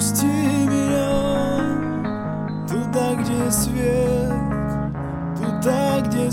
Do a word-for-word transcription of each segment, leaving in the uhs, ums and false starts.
Отпусти меня туда, где свет, туда, где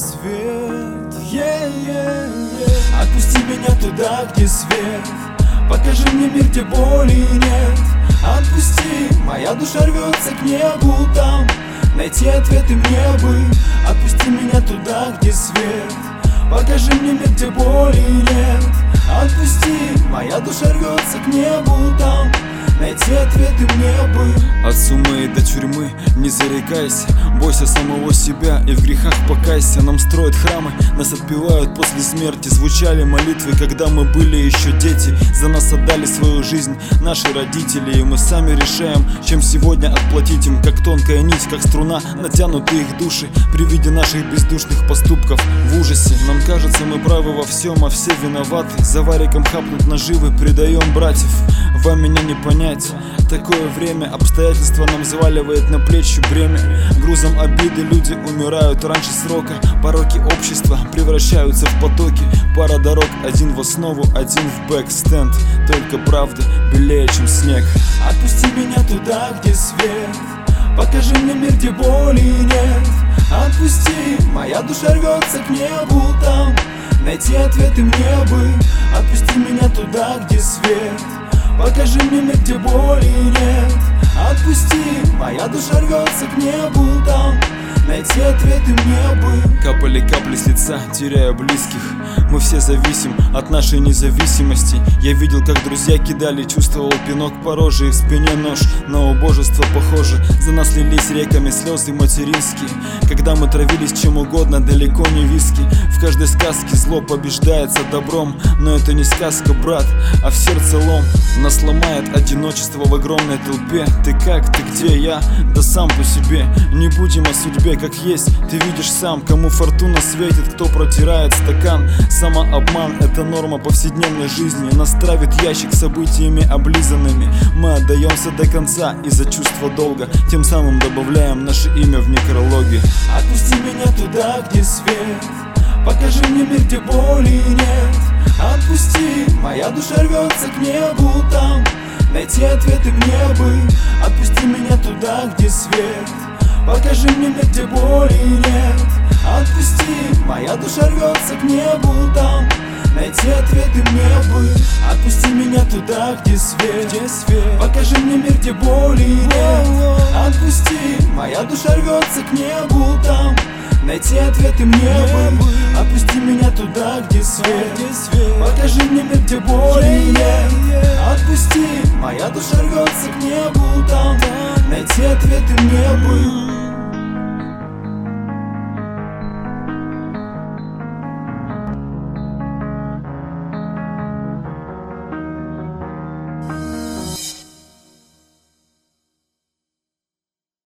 свет. Yeah, yeah, yeah. Отпусти меня туда, где свет. Покажи мне мир, где боли нет. Отпусти, моя душа рвется к небу там. Найти ответы мне бы. Отпусти меня туда, где свет. Покажи мне мир, где боли нет. Отпусти, моя душа рвется к небу там. Найти ответы мне бы. От сумы до тюрьмы не зарекайся, бойся самого себя и в грехах покайся. Нам строят храмы, нас отпевают после смерти. Звучали молитвы, когда мы были еще дети. За нас отдали свою жизнь наши родители, и мы сами решаем, чем сегодня отплатить им. Как тонкая нить, как струна, натянуты их души при виде наших бездушных поступков в ужасе. Нам кажется, мы правы во всем, а все виноваты. За вариком хапнут наживы, предаем братьев. Вам меня не понять. Такое время, обстоятельства нам взваливает на плечи бремя. Грузом обиды люди умирают раньше срока. Пороки общества превращаются в потоки. Пара дорог, один в основу, один в бэкстенд. Только правда белее, чем снег. Отпусти меня туда, где свет. Покажи мне мир, где боли нет. Отпусти, моя душа рвется к небу там. Найти ответы мне бы. Отпусти меня туда, где свет. Покажи мне мир, где боли нет. Отпусти, моя душа рвется к небу там. Найти ответы мне бы. Капали капли с лица, теряя близких. Мы все зависим от нашей независимости. Я видел, как друзья кидали, чувствовал пинок по роже и в спине нож. На убожество похоже, за нас лились реками слезы материнские. Когда мы травились чем угодно, далеко не виски. В каждой сказке зло побеждается добром. Но это не сказка, брат, а в сердце лом. Нас ломает одиночество в огромной толпе. Ты как, ты где, я? Да сам по себе. Не будем о судьбе, как есть. Ты видишь сам, кому фортуна светит, кто протирает стакан. Самообман — это норма повседневной жизни. Нас травит ящик событиями облизанными. Мы отдаемся до конца из-за чувства долга. Тем самым добавляем наше имя в некрологи. Отпусти меня туда, где свет. Покажи мне мир, где боли нет. Отпусти, моя душа рвется к небу там. Найти ответы мне бы. Отпусти меня туда, где свет. Покажи мне мир, где боли нет. Отпусти, моя душа рвется к небу там. Найти ответы мне бы. Отпусти меня туда, где свет, где свет. Покажи мне мир, где боли нет. Отпусти, моя душа рвется к небу там. Найти ответы мне бы. Отпусти меня туда, где свет, где свет. Покажи мне мир, где боли нет. Отпусти, моя душа рвется к небу там. Найти ответы мне бы.